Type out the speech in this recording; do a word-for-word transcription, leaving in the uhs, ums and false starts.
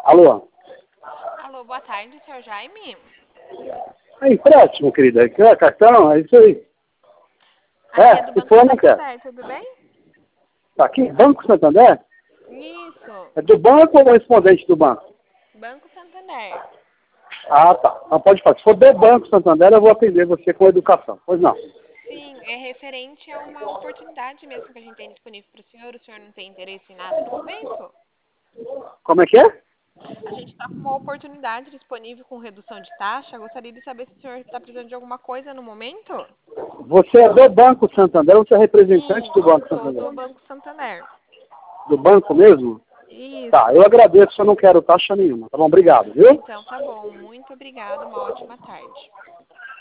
Alô? Alô, boa tarde, senhor Jaime. É empréstimo, querida. Quer cartão? É isso aí. Aqui é É, do se Banco for, não quer. Santander, tudo bem? Tá aqui, Banco Santander? Isso, É do banco ou correspondente do banco? Banco Santander. Ah, tá. Não pode falar. Se for do Banco Santander, eu vou atender você com educação. Pois não. Sim, é referente a uma oportunidade mesmo que a gente tem disponível para o senhor. O senhor não tem interesse em nada no momento? Como é que é? A gente está com uma oportunidade disponível com redução de taxa. Gostaria de saber se o senhor está precisando de alguma coisa no momento? Você é do Banco Santander ou você é representante Sim, do Banco sou do Santander? Banco Santander. Do banco mesmo? Tá, eu Isso. agradeço, eu não quero taxa nenhuma. Tá bom? Obrigado, viu? Então tá bom. Muito obrigada. Uma ótima tarde.